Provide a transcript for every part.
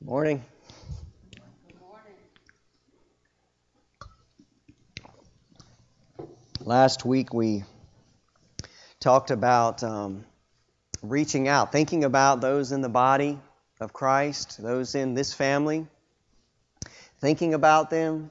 Morning. Last week we talked about reaching out, thinking about those in the body of Christ, those in this family, thinking about them,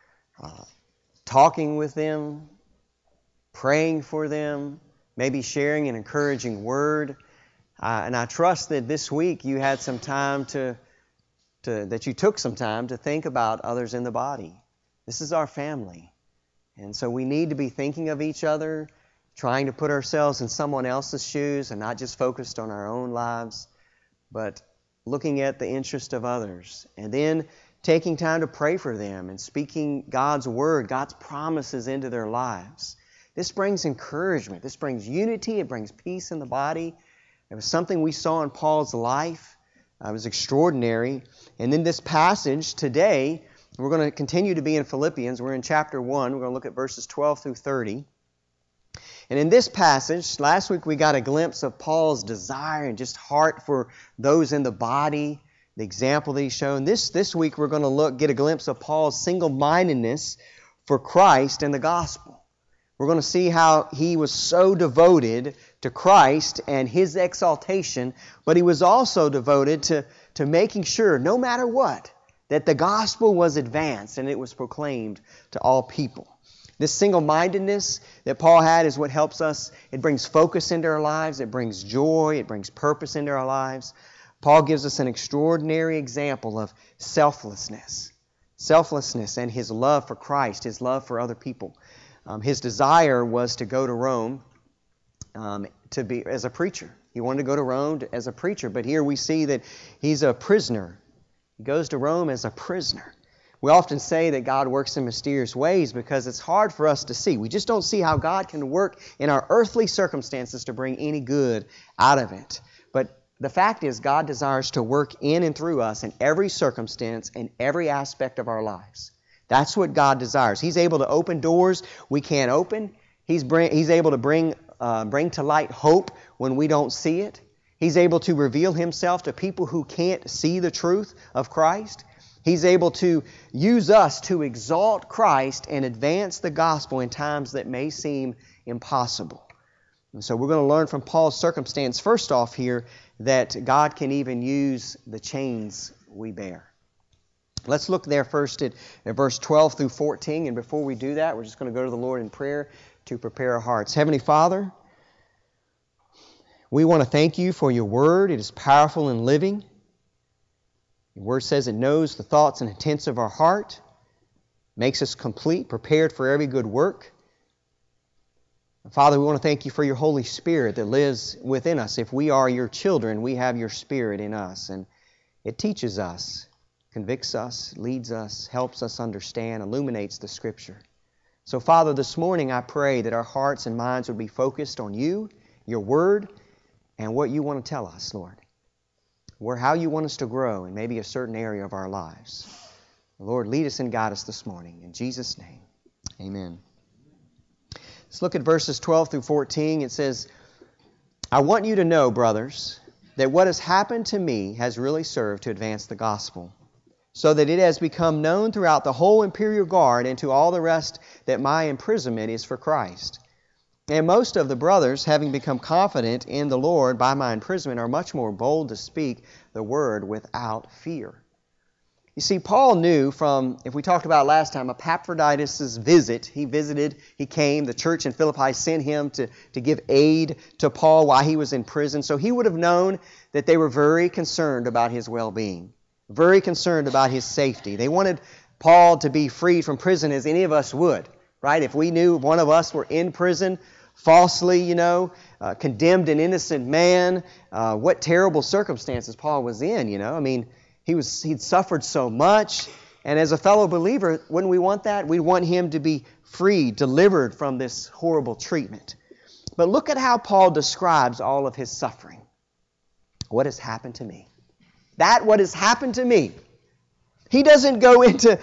talking with them, praying for them, maybe sharing an encouraging word. And I trust that this week you had some time that you took some time to think about others in the body. This is our family. And so we need to be thinking of each other, trying to put ourselves in someone else's shoes and not just focused on our own lives, but looking at the interest of others. And then taking time to pray for them and speaking God's word, God's promises into their lives. This brings encouragement. This brings unity. It brings peace in the body. It was something we saw in Paul's life. It was extraordinary. And in this passage today, we're going to continue to be in Philippians. We're in chapter 1. We're going to look at verses 12 through 30. And in this passage, last week we got a glimpse of Paul's desire and just heart for those in the body, the example that he's shown. This week we're going to get a glimpse of Paul's single-mindedness for Christ and the gospel. We're going to see how he was so devoted to Christ and His exaltation, but he was also devoted to making sure, no matter what, that the gospel was advanced and it was proclaimed to all people. This single-mindedness that Paul had is what helps us. It brings focus into our lives. It brings joy. It brings purpose into our lives. Paul gives us an extraordinary example of selflessness. Selflessness and his love for Christ, his love for other people. His desire was to go to Rome to be as a preacher. He wanted to go to Rome as a preacher, but here we see that he's a prisoner. He goes to Rome as a prisoner. We often say that God works in mysterious ways because it's hard for us to see. We just don't see how God can work in our earthly circumstances to bring any good out of it. But the fact is, God desires to work in and through us in every circumstance and every aspect of our lives. That's what God desires. He's able to open doors we can't open. He's able to bring to light hope when we don't see it. He's able to reveal Himself to people who can't see the truth of Christ. He's able to use us to exalt Christ and advance the gospel in times that may seem impossible. And so we're going to learn from Paul's circumstance, first off here, that God can even use the chains we bear. Let's look there first at verse 12 through 14. And before we do that, we're just going to go to the Lord in prayer to prepare our hearts. Heavenly Father, we want to thank You for Your Word. It is powerful and living. Your Word says it knows the thoughts and intents of our heart, makes us complete, prepared for every good work. And Father, we want to thank You for Your Holy Spirit that lives within us. If we are Your children, we have Your Spirit in us. And it teaches us, convicts us, leads us, helps us understand, illuminates the Scripture. So, Father, this morning I pray that our hearts and minds would be focused on You, Your Word, and what You want to tell us, Lord. How You want us to grow in maybe a certain area of our lives. Lord, lead us and guide us this morning. In Jesus' name, amen. Let's look at verses 12 through 14. It says, I want you to know, brothers, that what has happened to me has really served to advance the gospel, so that it has become known throughout the whole imperial guard and to all the rest that my imprisonment is for Christ. And most of the brothers, having become confident in the Lord by my imprisonment, are much more bold to speak the word without fear. You see, Paul knew from, if we talked about last time, Epaphroditus' visit. He came, the church in Philippi sent him to give aid to Paul while he was in prison. So he would have known that they were very concerned about his well-being, very concerned about his safety. They wanted Paul to be freed from prison as any of us would, right? If we knew one of us were in prison, falsely, condemned an innocent man, what terrible circumstances Paul was in, I mean, he'd suffered so much, and as a fellow believer, wouldn't we want that? We want him to be freed, delivered from this horrible treatment. But look at how Paul describes all of his suffering. What has happened to me? What has happened to me. He doesn't go into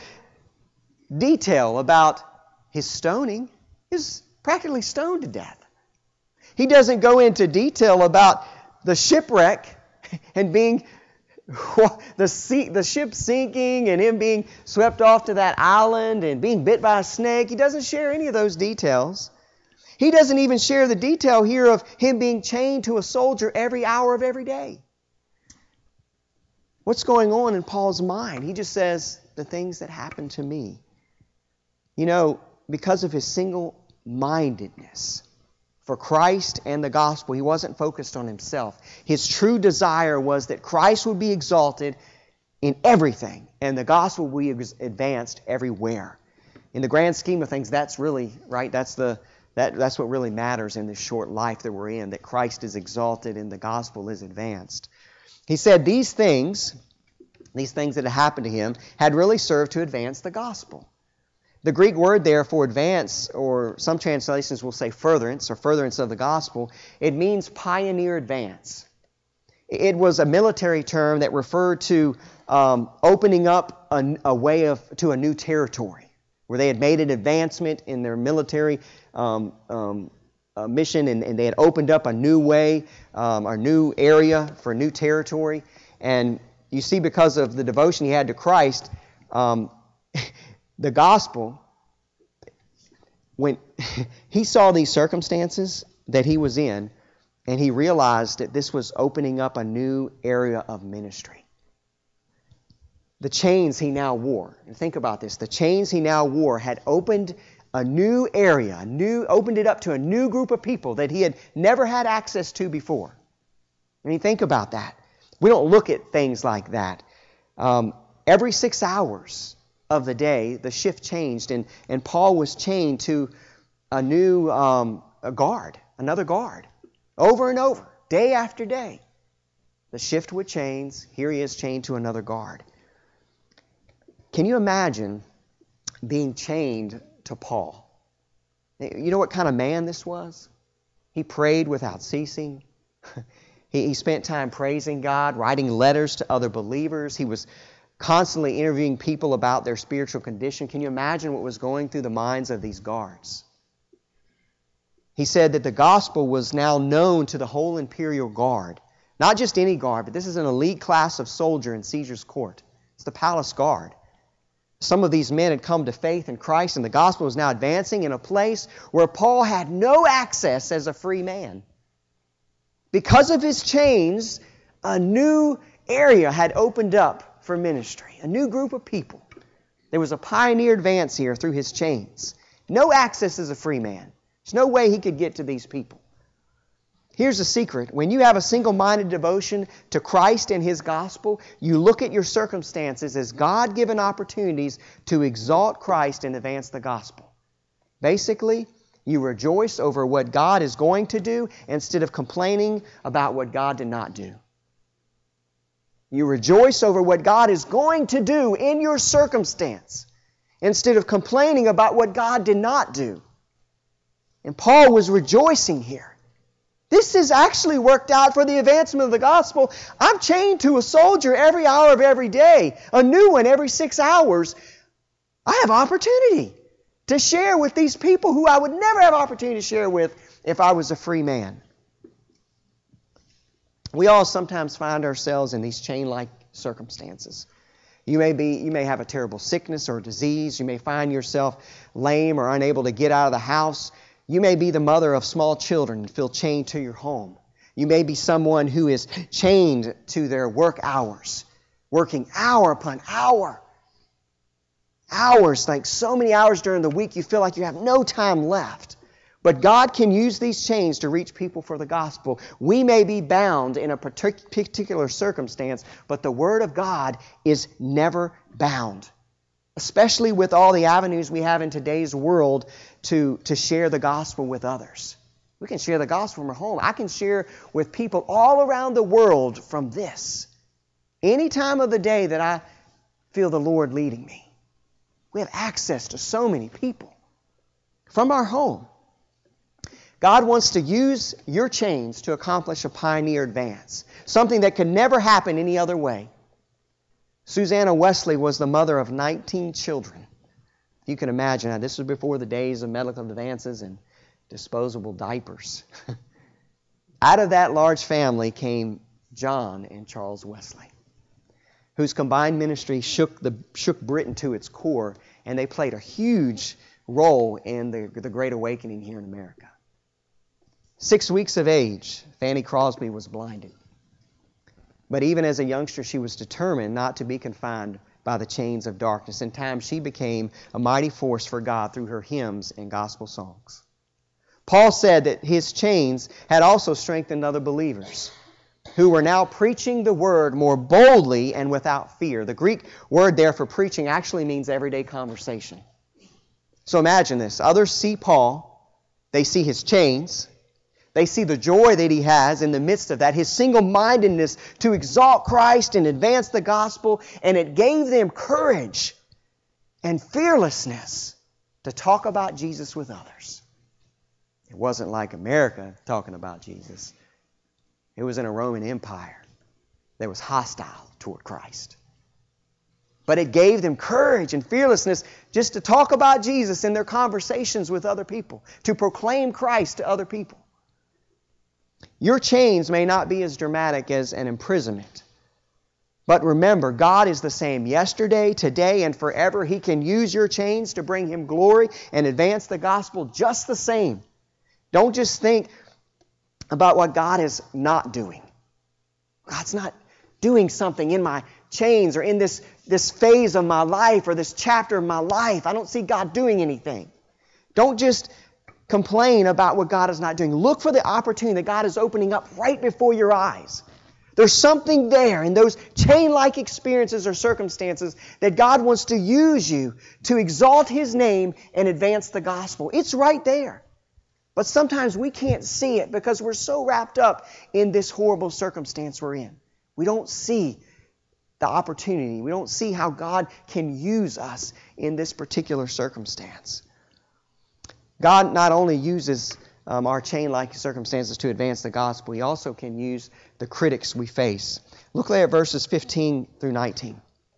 detail about his stoning. He was practically stoned to death. He doesn't go into detail about the shipwreck and being the ship sinking and him being swept off to that island and being bit by a snake. He doesn't share any of those details. He doesn't even share the detail here of him being chained to a soldier every hour of every day. What's going on in Paul's mind? He just says, the things that happened to me. You know, because of his single-mindedness for Christ and the gospel, he wasn't focused on himself. His true desire was that Christ would be exalted in everything and the gospel would be advanced everywhere. In the grand scheme of things, that's really, right, that's what really matters in this short life that we're in, that Christ is exalted and the gospel is advanced. He said these things that had happened to him, had really served to advance the gospel. The Greek word there for advance, or some translations will say furtherance, or furtherance of the gospel, it means pioneer advance. It was a military term that referred to opening up a way to a new territory, where they had made an advancement in their military mission, and they had opened up a new way, a new area for a new territory. And you see, because of the devotion he had to Christ, the gospel, when he saw these circumstances that he was in, and he realized that this was opening up a new area of ministry. The chains he now wore, and think about this, the chains he now wore had opened a new area, opened it up to a new group of people that he had never had access to before. I mean, think about that. We don't look at things like that. Every 6 hours of the day, the shift changed, and Paul was chained to a new guard, another guard, over and over, day after day. The shift would change. Here he is chained to another guard. Can you imagine being chained to Paul? You know what kind of man this was? He prayed without ceasing. He spent time praising God, writing letters to other believers. He was constantly interviewing people about their spiritual condition. Can you imagine what was going through the minds of these guards? He said that the gospel was now known to the whole imperial guard. Not just any guard, but this is an elite class of soldier in Caesar's court. It's the palace guard. Some of these men had come to faith in Christ, and the gospel was now advancing in a place where Paul had no access as a free man. Because of his chains, a new area had opened up for ministry, a new group of people. There was a pioneer advance here through his chains. No access as a free man. There's no way he could get to these people. Here's the secret. When you have a single-minded devotion to Christ and His gospel, you look at your circumstances as God-given opportunities to exalt Christ and advance the gospel. Basically, you rejoice over what God is going to do instead of complaining about what God did not do. You rejoice over what God is going to do in your circumstance instead of complaining about what God did not do. And Paul was rejoicing here. This has actually worked out for the advancement of the gospel. I'm chained to a soldier every hour of every day, a new one every 6 hours. I have opportunity to share with these people who I would never have opportunity to share with if I was a free man. We all sometimes find ourselves in these chain-like circumstances. You may have a terrible sickness or disease. You may find yourself lame or unable to get out of the house. You may be the mother of small children and feel chained to your home. You may be someone who is chained to their work hours, working hour upon hour. Hours, like so many hours during the week, you feel like you have no time left. But God can use these chains to reach people for the gospel. We may be bound in a particular circumstance, but the Word of God is never bound. Especially with all the avenues we have in today's world to share the gospel with others. We can share the gospel from our home. I can share with people all around the world from this. Any time of the day that I feel the Lord leading me. We have access to so many people from our home. God wants to use your chains to accomplish a pioneer advance. Something that could never happen any other way. Susanna Wesley was the mother of 19 children. You can imagine, this was before the days of medical advances and disposable diapers. Out of that large family came John and Charles Wesley. whose combined ministry shook Britain to its core, and they played a huge role in the Great Awakening here in America. 6 weeks of age, Fanny Crosby was blinded. But even as a youngster, she was determined not to be confined by the chains of darkness. In time, she became a mighty force for God through her hymns and gospel songs. Paul said that his chains had also strengthened other believers who were now preaching the word more boldly and without fear. The Greek word there for preaching actually means everyday conversation. So imagine this. Others see Paul. They see his chains. They see the joy that he has in the midst of that, his single-mindedness to exalt Christ and advance the gospel, and it gave them courage and fearlessness to talk about Jesus with others. It wasn't like America talking about Jesus. It was in a Roman Empire that was hostile toward Christ. But it gave them courage and fearlessness just to talk about Jesus in their conversations with other people, to proclaim Christ to other people. Your chains may not be as dramatic as an imprisonment. But remember, God is the same yesterday, today, and forever. He can use your chains to bring Him glory and advance the gospel just the same. Don't just think about what God is not doing. God's not doing something in my chains or in this phase of my life or this chapter of my life. I don't see God doing anything. Don't just complain about what God is not doing. Look for the opportunity that God is opening up right before your eyes. There's something there in those chain-like experiences or circumstances that God wants to use you to exalt His name and advance the gospel. It's right there. But sometimes we can't see it because we're so wrapped up in this horrible circumstance we're in. We don't see the opportunity. We don't see how God can use us in this particular circumstance. God not only uses our chain-like circumstances to advance the gospel, He also can use the critics we face. Look there at verses 15 through 19.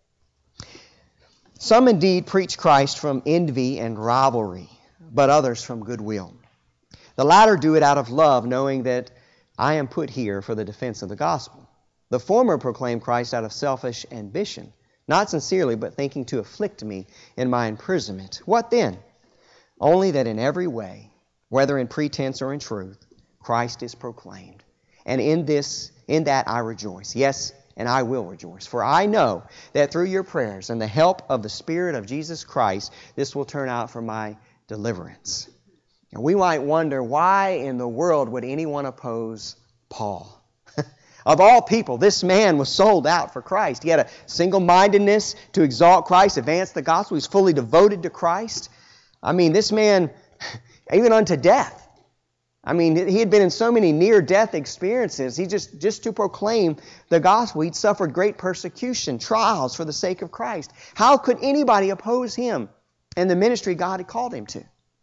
Some indeed preach Christ from envy and rivalry, but others from goodwill. The latter do it out of love, knowing that I am put here for the defense of the gospel. The former proclaim Christ out of selfish ambition, not sincerely, but thinking to afflict me in my imprisonment. What then? Only that in every way, whether in pretense or in truth, Christ is proclaimed. And in that I rejoice. Yes, and I will rejoice. For I know that through your prayers and the help of the Spirit of Jesus Christ, this will turn out for my deliverance. And we might wonder, why in the world would anyone oppose Paul? Of all people, this man was sold out for Christ. He had a single-mindedness to exalt Christ, advance the gospel. He's fully devoted to Christ. I mean, this man, even unto death. I mean, he had been in so many near-death experiences. He just to proclaim the gospel, he'd suffered great persecution, trials for the sake of Christ. How could anybody oppose him and the ministry God had called him to?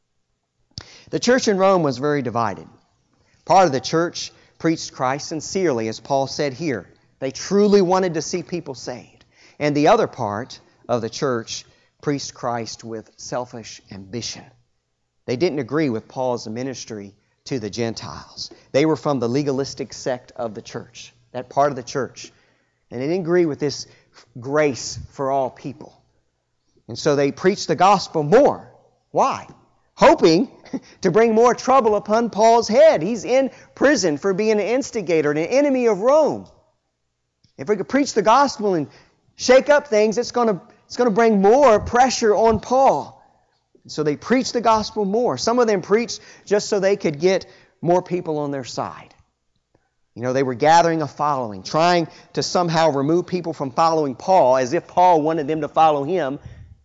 The church in Rome was very divided. Part of the church preached Christ sincerely, as Paul said here. They truly wanted to see people saved. And the other part of the church preached Christ with selfish ambition. They didn't agree with Paul's ministry to the Gentiles. They were from the legalistic sect of the church, that part of the church. And they didn't agree with this grace for all people. And so they preached the gospel more. Why? Hoping to bring more trouble upon Paul's head. He's in prison for being an instigator and an enemy of Rome. If we could preach the gospel and shake up things, it's going to bring more pressure on Paul. So they preached the gospel more. Some of them preached just so they could get more people on their side. You know, they were gathering a following, trying to somehow remove people from following Paul, as if Paul wanted them to follow him,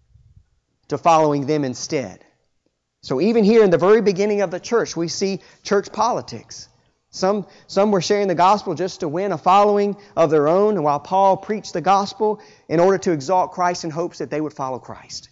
to following them instead. So even here in the very beginning of the church, we see church politics. Some were sharing the gospel just to win a following of their own, while Paul preached the gospel in order to exalt Christ in hopes that they would follow Christ.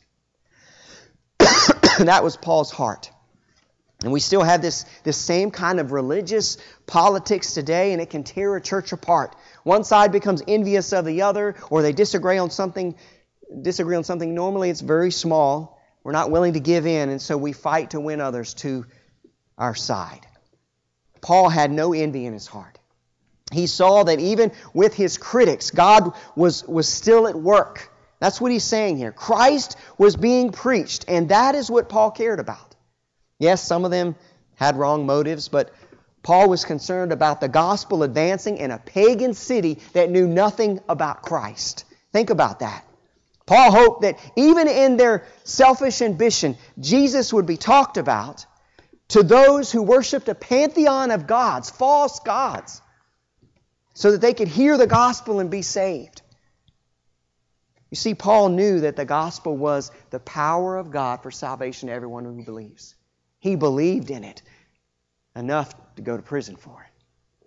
That was Paul's heart. And we still have this same kind of religious politics today, and it can tear a church apart. One side becomes envious of the other, or they disagree on something. Normally it's very small. We're not willing to give in, and so we fight to win others to our side. Paul had no envy in his heart. He saw that even with his critics, God was still at work. That's what he's saying here. Christ was being preached, and that is what Paul cared about. Yes, some of them had wrong motives, but Paul was concerned about the gospel advancing in a pagan city that knew nothing about Christ. Think about that. Paul hoped that even in their selfish ambition, Jesus would be talked about to those who worshiped a pantheon of gods, false gods, so that they could hear the gospel and be saved. You see, Paul knew that the gospel was the power of God for salvation to everyone who believes. He believed in it enough to go to prison for it.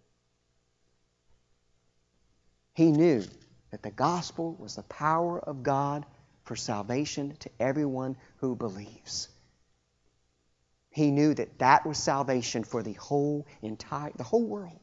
He knew that the gospel was the power of God for salvation to everyone who believes. He knew that that was salvation for the whole world.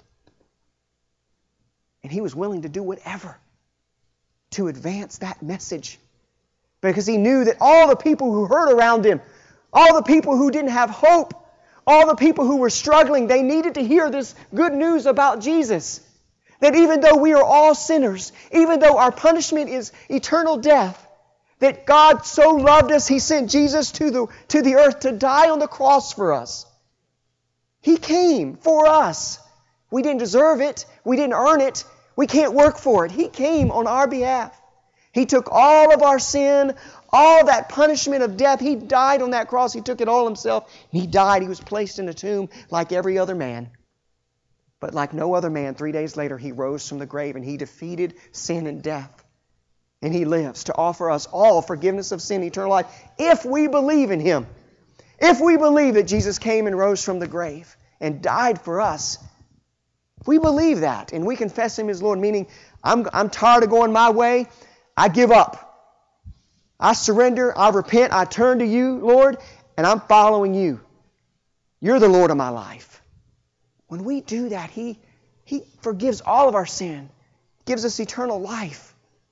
And he was willing to do whatever to advance that message. Because he knew that all the people who heard around him, all the people who didn't have hope, all the people who were struggling, they needed to hear this good news about Jesus. That even though we are all sinners, even though our punishment is eternal death, that God so loved us, He sent Jesus to the earth to die on the cross for us. He came for us. We didn't deserve it. We didn't earn it. We can't work for it. He came on our behalf. He took all of our sin, all that punishment of death. He died on that cross. He took it all himself. He died. He was placed in a tomb like every other man. But like no other man, 3 days later, He rose from the grave and He defeated sin and death. And He lives to offer us all forgiveness of sin, eternal life, if we believe in Him. If we believe that Jesus came and rose from the grave and died for us. If we believe that and we confess Him as Lord, meaning I'm tired of going my way, I give up. I surrender, I repent, I turn to You, Lord, and I'm following You. You're the Lord of my life. When we do that, He forgives all of our sin, gives us eternal life.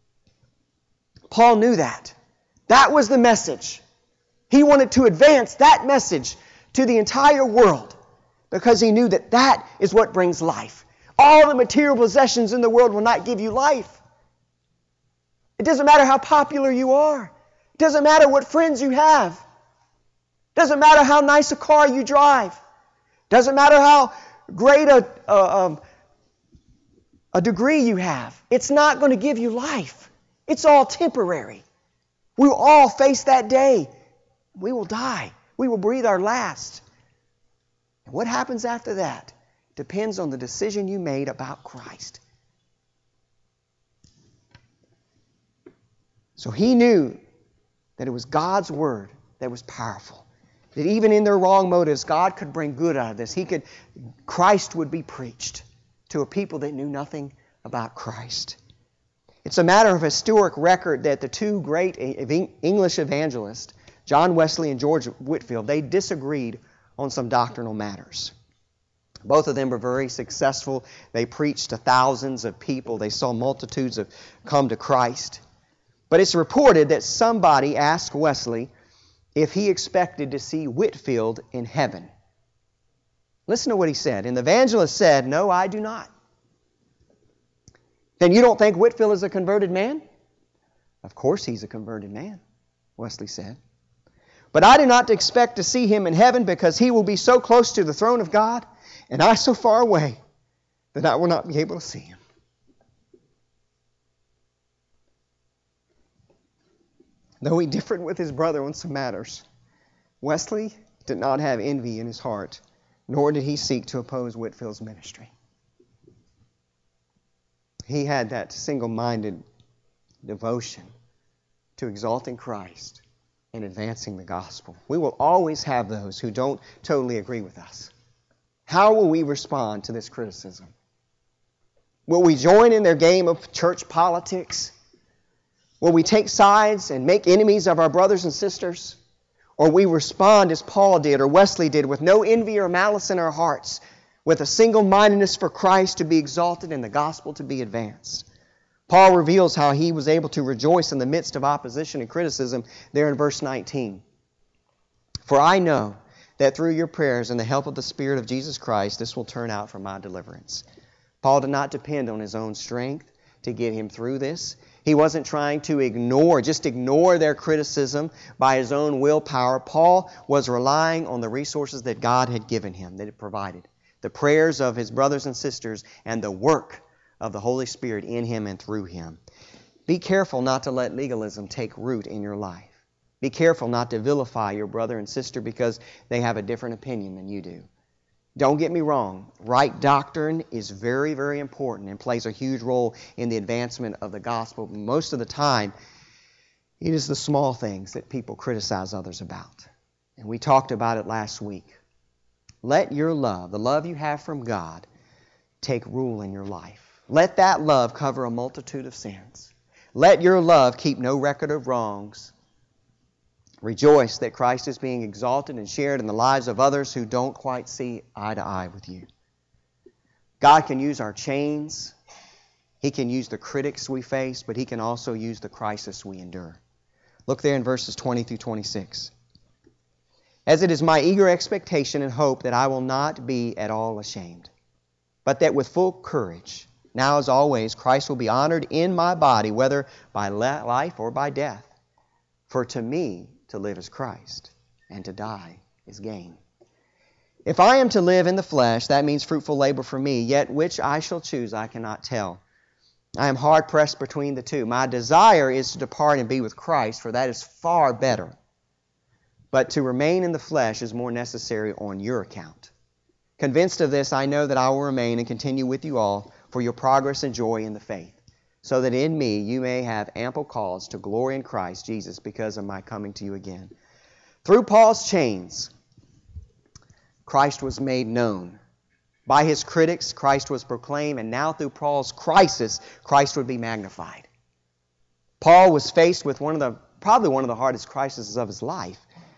Paul knew that. That was the message. He wanted to advance that message to the entire world because he knew that that is what brings life. All the material possessions in the world will not give you life. It doesn't matter how popular you are. It doesn't matter what friends you have. It doesn't matter how nice a car you drive. It doesn't matter how great a degree you have. It's not going to give you life. It's all temporary. We will all face that day. We will die. We will breathe our last. And what happens after that depends on the decision you made about Christ. So he knew that it was God's Word that was powerful. That even in their wrong motives, God could bring good out of this. Christ would be preached to a people that knew nothing about Christ. It's a matter of historic record that the two great English evangelists, John Wesley and George Whitefield, they disagreed on some doctrinal matters. Both of them were very successful. They preached to thousands of people. They saw multitudes come to Christ. But it's reported that somebody asked Wesley if he expected to see Whitefield in heaven. Listen to what he said. And the evangelist said, "No, I do not." "Then you don't think Whitefield is a converted man?" "Of course he's a converted man," Wesley said. "But I do not expect to see him in heaven because he will be so close to the throne of God and I so far away that I will not be able to see him." Though he differed with his brother on some matters, Wesley did not have envy in his heart, nor did he seek to oppose Whitefield's ministry. He had that single-minded devotion to exalting Christ and advancing the gospel. We will always have those who don't totally agree with us. How will we respond to this criticism? Will we join in their game of church politics? Will we take sides and make enemies of our brothers and sisters? Or we respond as Paul did or Wesley did with no envy or malice in our hearts, with a single-mindedness for Christ to be exalted and the gospel to be advanced. Paul reveals how he was able to rejoice in the midst of opposition and criticism there in verse 19. "For I know that through your prayers and the help of the Spirit of Jesus Christ, this will turn out for my deliverance." Paul did not depend on his own strength to get him through this. He wasn't trying to ignore their criticism by his own willpower. Paul was relying on the resources that God had given him, that it provided. The prayers of his brothers and sisters and the work of the Holy Spirit in him and through him. Be careful not to let legalism take root in your life. Be careful not to vilify your brother and sister because they have a different opinion than you do. Don't get me wrong. Right doctrine is very, very important and plays a huge role in the advancement of the gospel. Most of the time, it is the small things that people criticize others about. And we talked about it last week. Let your love, the love you have from God, take rule in your life. Let that love cover a multitude of sins. Let your love keep no record of wrongs. Rejoice that Christ is being exalted and shared in the lives of others who don't quite see eye to eye with you. God can use our chains. He can use the critics we face, but He can also use the crisis we endure. Look there in verses 20 through 26. As it is my eager expectation and hope that I will not be at all ashamed, but that with full courage, now as always, Christ will be honored in my body, whether by life or by death. For to me, to live is Christ, and to die is gain. If I am to live in the flesh, that means fruitful labor for me, yet which I shall choose I cannot tell. I am hard pressed between the two. My desire is to depart and be with Christ, for that is far better. But to remain in the flesh is more necessary on your account. Convinced of this, I know that I will remain and continue with you all for your progress and joy in the faith, so that in me you may have ample cause to glory in Christ Jesus because of my coming to you again. Through Paul's chains, Christ was made known. By his critics, Christ was proclaimed, and now through Paul's crisis, Christ would be magnified. Paul was faced with probably one of the hardest crises of his life.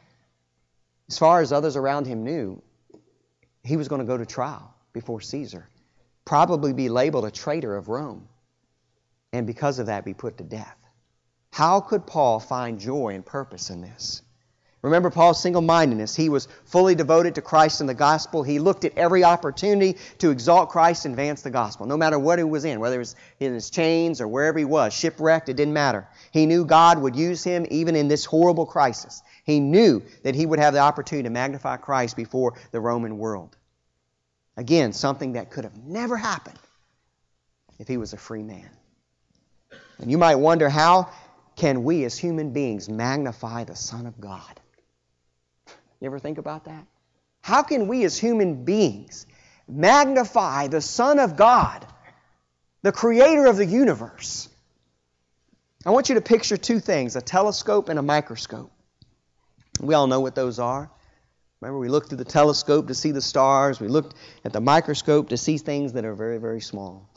As far as others around him knew, he was going to go to trial before Caesar, probably be labeled a traitor of Rome, and because of that be put to death. How could Paul find joy and purpose in this? Remember Paul's single-mindedness. He was fully devoted to Christ and the gospel. He looked at every opportunity to exalt Christ and advance the gospel, no matter what he was in, whether it was in his chains or wherever he was, shipwrecked, it didn't matter. He knew God would use him even in this horrible crisis. He knew that he would have the opportunity to magnify Christ before the Roman world. Again, something that could have never happened if he was a free man. And you might wonder, how can we as human beings magnify the Son of God? You ever think about that? How can we as human beings magnify the Son of God, the Creator of the universe? I want you to picture two things, a telescope and a microscope. We all know what those are. Remember, we looked through the telescope to see the stars. We looked at the microscope to see things that are very, very small.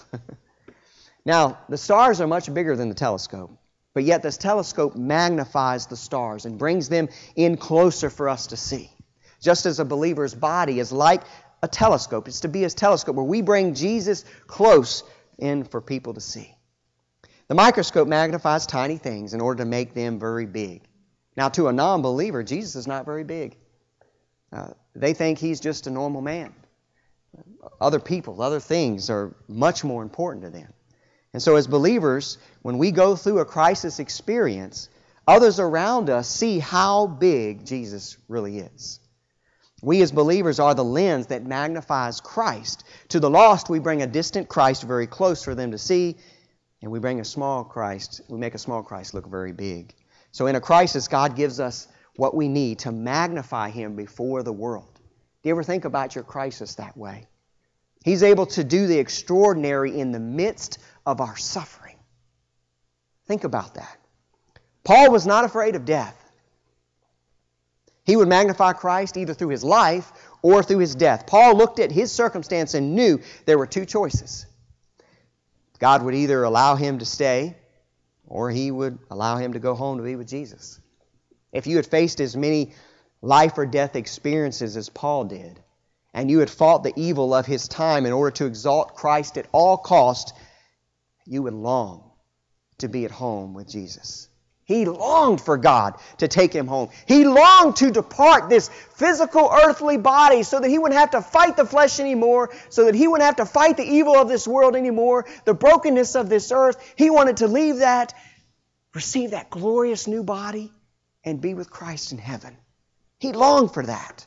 Now, the stars are much bigger than the telescope, but yet this telescope magnifies the stars and brings them in closer for us to see. Just as a believer's body is like a telescope. It's to be a telescope where we bring Jesus close in for people to see. The microscope magnifies tiny things in order to make them very big. Now, to a non-believer, Jesus is not very big. They think He's just a normal man. Other people, other things are much more important to them. And so as believers, when we go through a crisis experience, others around us see how big Jesus really is. We as believers are the lens that magnifies Christ. To the lost, we bring a distant Christ very close for them to see, and we make a small Christ look very big. So in a crisis, God gives us what we need to magnify Him before the world. Do you ever think about your crisis that way? He's able to do the extraordinary in the midst of our suffering. Think about that. Paul was not afraid of death. He would magnify Christ either through his life or through his death. Paul looked at his circumstance and knew there were two choices. God would either allow him to stay or He would allow him to go home to be with Jesus. If you had faced as many life or death experiences as Paul did, and you had fought the evil of his time in order to exalt Christ at all cost, you would long to be at home with Jesus. He longed for God to take him home. He longed to depart this physical earthly body so that he wouldn't have to fight the flesh anymore, so that he wouldn't have to fight the evil of this world anymore, the brokenness of this earth. He wanted to leave that, receive that glorious new body, and be with Christ in heaven. He longed for that.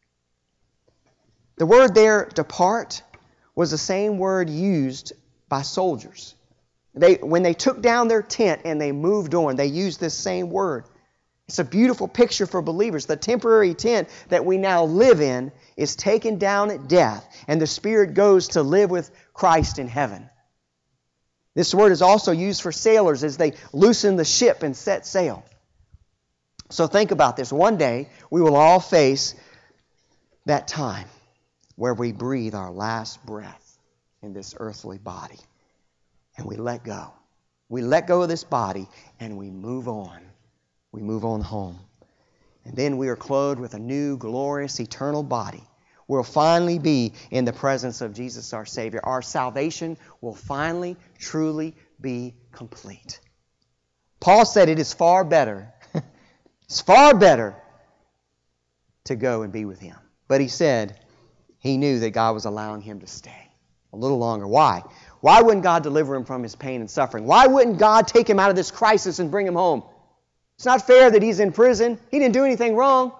The word there, depart, was the same word used by soldiers. When they took down their tent and they moved on, they used this same word. It's a beautiful picture for believers. The temporary tent that we now live in is taken down at death, and the Spirit goes to live with Christ in heaven. This word is also used for sailors as they loosen the ship and set sail. So think about this. One day, we will all face that time where we breathe our last breath in this earthly body. And we let go. We let go of this body and we move on. We move on home. And then we are clothed with a new, glorious, eternal body. We'll finally be in the presence of Jesus our Savior. Our salvation will finally, truly be complete. Paul said it is far better. It's far better to go and be with Him. But he said he knew that God was allowing him to stay a little longer. Why? Why wouldn't God deliver him from his pain and suffering? Why wouldn't God take him out of this crisis and bring him home? It's not fair that he's in prison. He didn't do anything wrong.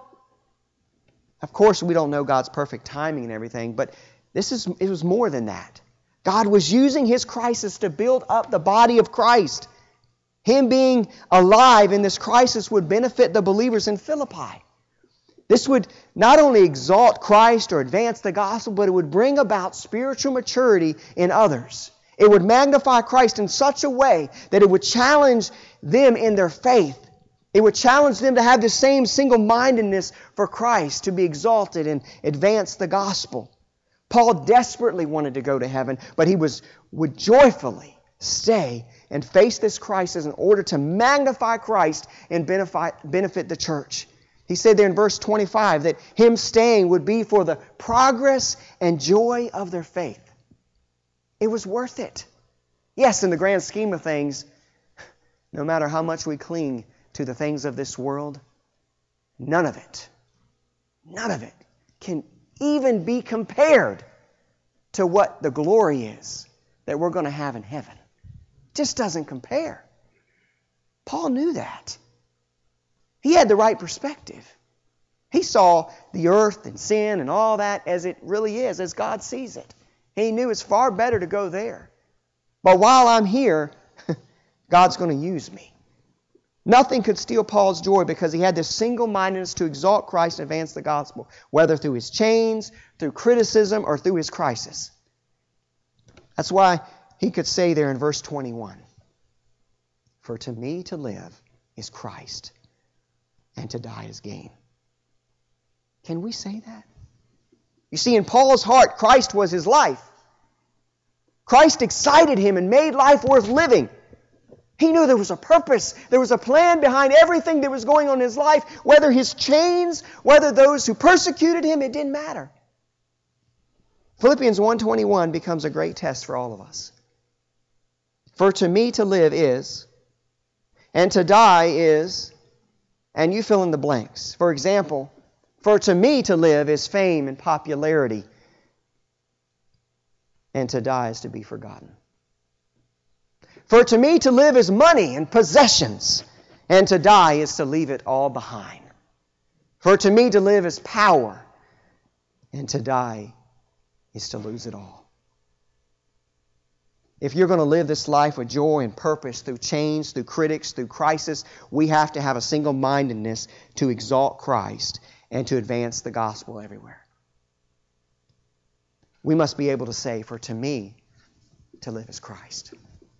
Of course, we don't know God's perfect timing and everything, but it was more than that. God was using his crisis to build up the body of Christ. Him being alive in this crisis would benefit the believers in Philippi. This would not only exalt Christ or advance the gospel, but it would bring about spiritual maturity in others. It would magnify Christ in such a way that it would challenge them in their faith. It would challenge them to have the same single-mindedness for Christ, to be exalted and advance the gospel. Paul desperately wanted to go to heaven, but he would joyfully stay and face this crisis in order to magnify Christ and benefit the church. He said there in verse 25 that him staying would be for the progress and joy of their faith. It was worth it. Yes, in the grand scheme of things, no matter how much we cling to the things of this world, none of it can even be compared to what the glory is that we're going to have in heaven. It just doesn't compare. Paul knew that. He had the right perspective. He saw the earth and sin and all that as it really is, as God sees it. He knew it's far better to go there. But while I'm here, God's going to use me. Nothing could steal Paul's joy because he had this single-mindedness to exalt Christ and advance the gospel, whether through his chains, through criticism, or through his crisis. That's why he could say there in verse 21, "For to me to live is Christ, and to die is gain." Can we say that? You see, in Paul's heart, Christ was his life. Christ excited him and made life worth living. He knew there was a purpose, there was a plan behind everything that was going on in his life, whether his chains, whether those who persecuted him, it didn't matter. Philippians 1:21 becomes a great test for all of us. "For to me to live is, and to die is," and you fill in the blanks. For example, "For to me to live is fame and popularity, and to die is to be forgotten. For to me to live is money and possessions, and to die is to leave it all behind. For to me to live is power, and to die is to lose it all." If you're going to live this life with joy and purpose through change, through critics, through crisis, we have to have a single-mindedness to exalt Christ and to advance the gospel everywhere. We must be able to say, "For to me to live is Christ.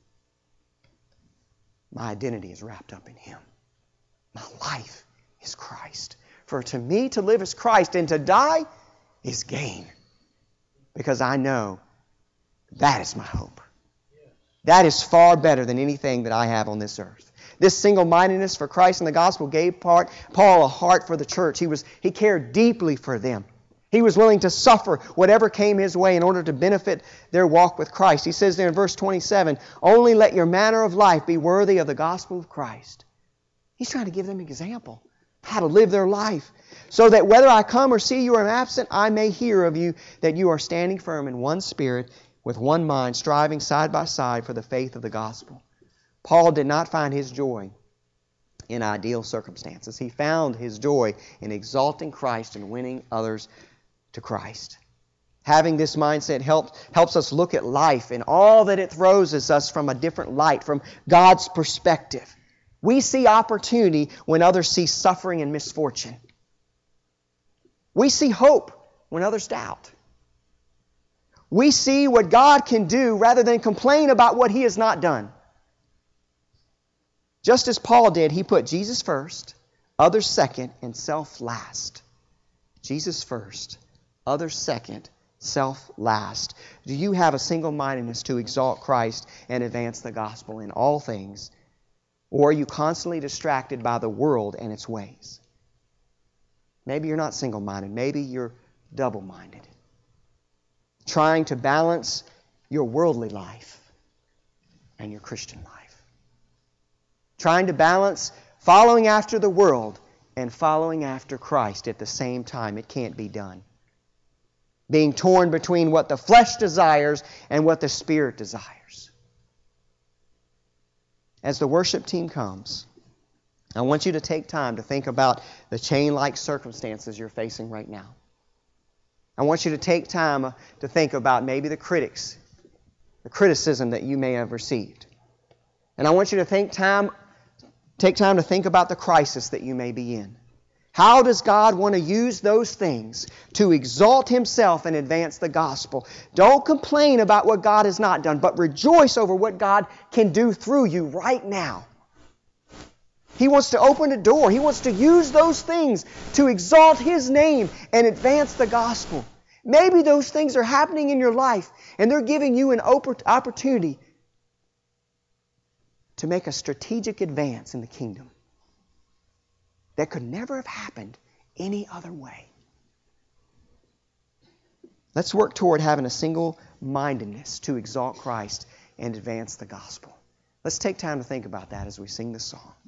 My identity is wrapped up in Him. My life is Christ. For to me to live is Christ, and to die is gain." Because I know that is my hope. That is far better than anything that I have on this earth. This single-mindedness for Christ and the gospel gave Paul a heart for the church. He cared deeply for them. He was willing to suffer whatever came his way in order to benefit their walk with Christ. He says there in verse 27, "Only let your manner of life be worthy of the gospel of Christ." He's trying to give them an example of how to live their life, so that whether I come or see you or am absent, I may hear of you that you are standing firm in one spirit, with one mind, striving side by side for the faith of the gospel. Paul did not find his joy in ideal circumstances. He found his joy in exalting Christ and winning others to Christ. Having this mindset helps us look at life and all that it throws at us from a different light, from God's perspective. We see opportunity when others see suffering and misfortune. We see hope when others doubt. We see what God can do rather than complain about what He has not done. Just as Paul did, he put Jesus first, others second, and self last. Jesus first, others second, self last. Do you have a single-mindedness to exalt Christ and advance the gospel in all things? Or are you constantly distracted by the world and its ways? Maybe you're not single-minded. Maybe you're double-minded. Trying to balance your worldly life and your Christian life. Trying to balance following after the world and following after Christ at the same time. It can't be done. Being torn between what the flesh desires and what the Spirit desires. As the worship team comes, I want you to take time to think about the chain-like circumstances you're facing right now. I want you to take time to think about maybe the criticism that you may have received. And I want you to take time to think about the crisis that you may be in. How does God want to use those things to exalt Himself and advance the gospel? Don't complain about what God has not done, but rejoice over what God can do through you right now. He wants to open a door. He wants to use those things to exalt His name and advance the gospel. Maybe those things are happening in your life and they're giving you an opportunity to make a strategic advance in the kingdom that could never have happened any other way. Let's work toward having a single-mindedness to exalt Christ and advance the gospel. Let's take time to think about that as we sing this song.